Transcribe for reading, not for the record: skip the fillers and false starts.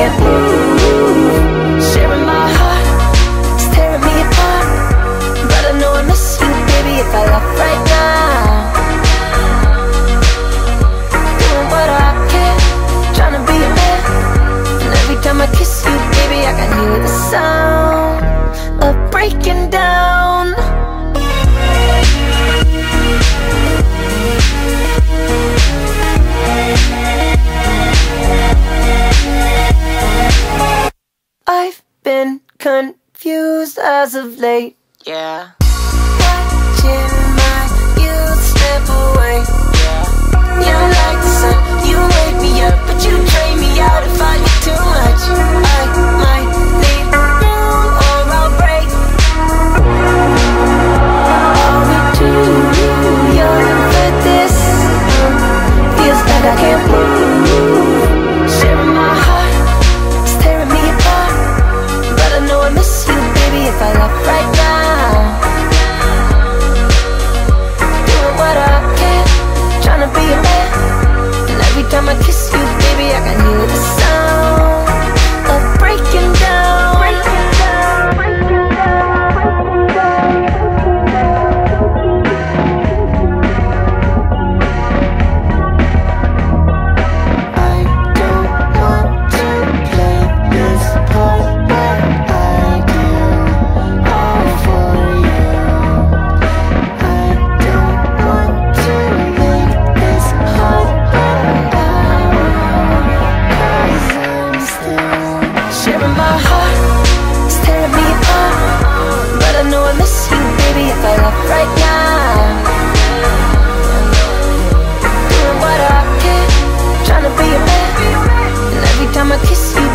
can't move. Sharing my heart, it's tearing me apart. But I know I miss you, baby, if I left right now. Doing what I can, trying to be a man. And every time I kiss you, baby, I can hear the sound of breaking down. I've been confused as of late. Yeah. Watching my youth slip away. Yeah. You like the sun, you wake me up, but you drain me out if I get too much. I might need room or I'll break. Are we too young for this? Feels like I can't move. Sharing my heart, it's tearing me apart. But I know I miss you, baby, if I left right now. Doing what I can, trying to be a man. And every time I kiss you, baby, I can hear the sound of breaking down. I don't want to play this part, but I do all for you. I don't want to make this hard, but I will, 'cause I'm still sharing my heart, it's tearing me apart. But I know I miss you, baby, if I left right now. Doing what I can, trying to be a man. And every time I kiss you,